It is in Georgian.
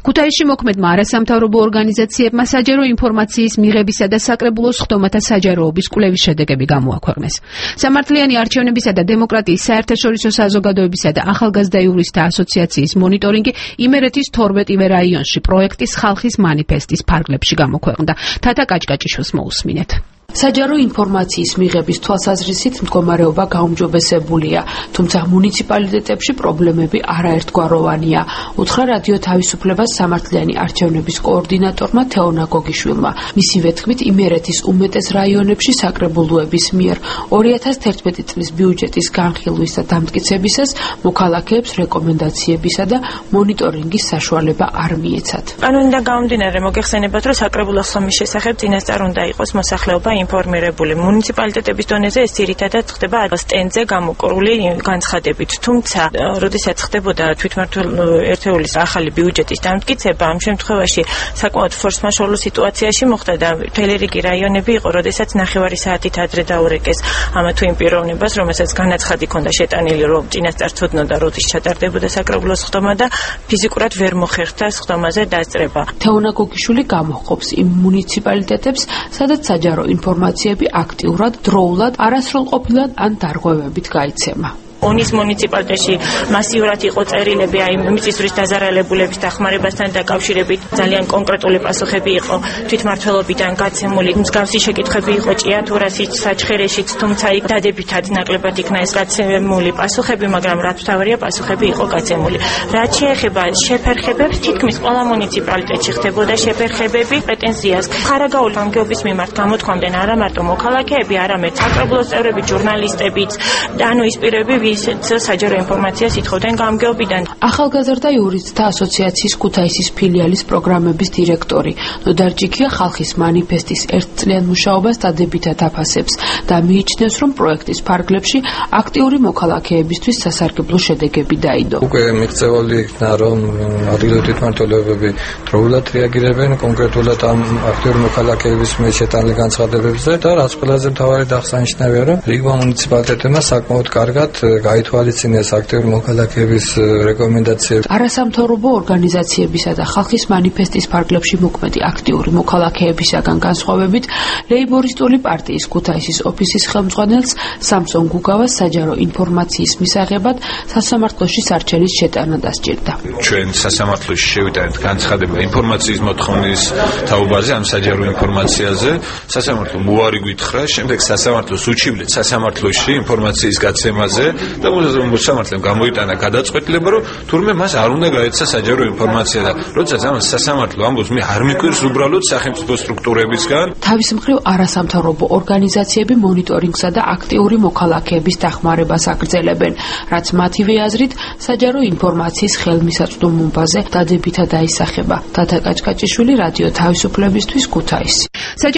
ქუთაისში მოქმედმა არასამთავრობო ორგანიზაციებმა საჯარო ინფორმაციის მიღებისა და საკრებულოს ხდომათა საჯაროობის კვლევის შედეგები გამოაქვეყნეს. სამართლიანი არჩევნებისა და დემოკრატიის საერთაშორისო საზოგადოებისა და ახალგაზრდა იურისტთა ასოციაციის მონიტორინგი იმერეთის 12 რაიონში პროექტის ხალხის მანიფესტის ფარგლებში გამოქვეყნდა. თათა კაჭკაჭიშვილს მოусმინეთ. საჯარო ინფორმაციის მიღების თვალსაზრისით მდგომარეობა გაუმჯობესებულია, თუმცა მუნიციპალიტეტებში პრობლემები არაერთგვაროვანია, უთხრა რადიო თავისუფლებას სამართლიანი არჩევნების კოორდინატორმა თეონა გოგიშვილმა. მისივე თქმით, იმერეთის უმეტეს რაიონებში საკრებულოების მიერ 2011 წლის ბიუჯეტის განხილვის და დამტკიცებისას მოქალაქეებს რეკომენდაციებისა და მონიტორინგის საშუალება არ მიეცათ. კანონიდან გამომდინარე მოგეხსენებათ, რომ საკრებულოს ხმის შესახებ წინასწარ უნდა იყოს მოსახლეობა ინფორმირებული. მუნიციპალიტეტების დონეზე ეს ძირითადად ხდება სტენდზე გამოკრული განცხადებით. თუმცა, როდესაც ხდებოდა თვითმმართველობის ახალი ბიუჯეტის დამტკიცება, ამ შემთხვევაში საკმაოდ ფორს-მაჟორულ სიტუაციაში მოხდა და მთელი რიგი რაიონები იყო, როდესაც 9 საათით ადრე დაურეკეს ამა თუ იმ პიროვნებას, რომელსაც განაცხადი ჰქონდა შეტანილი, რომ წინასწარ ცოდნოდა, როდის ჩატარდებოდა საკრებულოს ხდომა და ფიზიკურად ვერ მოხერხდა ხდომაზე დასწრება. თეონა გოგიშვილი გამოჰყოფს იმ მუნიციპალიტეტებს, სადაც საჯარო ინფორმაციები აქტიურად, დროულად, არასრულყოფილად ან დარღვევებით გაიცემა. ონის მუნიციპალიტეტში მასიურად იყო წერილები აი მიწისძვრის დაზარალებულების დახმარებასთან დაკავშირებით ძალიან კონკრეტული პასუხები იყო თვითმმართველობიდან გაცემული მსგავსი შეკითხვები იყო ჭიათურაშიც საჩხერეშიც თუმცა იქ დადებითად ნაკლებად იქნა ეს გაცემული პასუხები მაგრამ რაც თავარია პასუხები იყო გაცემული რაც შეეხება შეფერხებებს თითქმის ყველა მუნიციპალიტეტში ხდებოდა შეფერხებები პრეტენზიას ხარაგაული გამგეობის მიმართ გამოთქვამდნენ არა მარტო მოქალაქეები არამედ საკრებულოს წევრები ჟურნალისტებიც და ანუ ის პირები საჯარო ინფორმაციას ითხოვდნენ გამგეობიდან. ახალგაზრდა იურისტთა ასოციაციის ქუთაისის ფილიალის პროგრამების დირექტორი ნოდარ ჯიქია ხალხის მანიფესტის ერთწლიან მუშაობას დადებითად აფასებს და მიიჩნევს, რომ პროექტის ფარგლებში აქტიური მოქალაქეებისთვის სასარგებლო შედეგები დაიდო. უკვე მიღწეული იქნა, რომ ადგილობრივი თვითმმართველობები დროულად რეაგირებენ კონკრეტულად ამ აქტიური მოქალაქეების შეტანილი განცხადებებზე და რაც ყველაზე მთავარი და აღსანიშნავია, რომ რიგმა მუნიციპალიტეტებმა საკმაოდ კარგად გაითვალისწინეს აქტიური მოქალაქეების რეკომენდაციები. არასამთავრობო ორგანიზაციებისა და ხალხის მანიფესტის ფარგლებში მოქმედი აქტიური მოქალაქეებისაგან განსხვავებით, ლეიბორისტული პარტიის ქუთაისის ოფისის ხელმძღვანელს სამსონ გუგავას საჯარო ინფორმაციის მისაღებად სასამართლოში სარჩელის შეტანა დასჭირდა. ჩვენ სასამართლოში შევიტანეთ განცხადება ინფორმაციის მოთხოვნის თაობაზე ამ საჯარო ინფორმაციაზე. სასამართლომ უარი გითხრა, შემდეგ სასამართლოს უჩივლეთ სასამართლოში ინფორმაციის გაცემაზე და მოსამართლემ გამოიტანა გადაწყვეტილება, რომ თურმე მას არ უნდა გაეცა საჯარო ინფორმაცია და როდესაც ამას სასამართლო ამბობს, მე არ მიკვირს უბრალოდ სახელმწიფო სტრუქტურებისგან. თავის მხრივ არასამთავრობო ორგანიზაციები მონიტორინგსა და აქტიური მოქალაქეების დახმარებას აგრძელებენ, რაც მათივე აზრით საჯარო ინფორმაციის ხელმისაწვდომობაზე დადებითად აისახება. თათა კაჭკაჭიშვილი, რადიო თავისუფლებისთვის, ქუთაისი.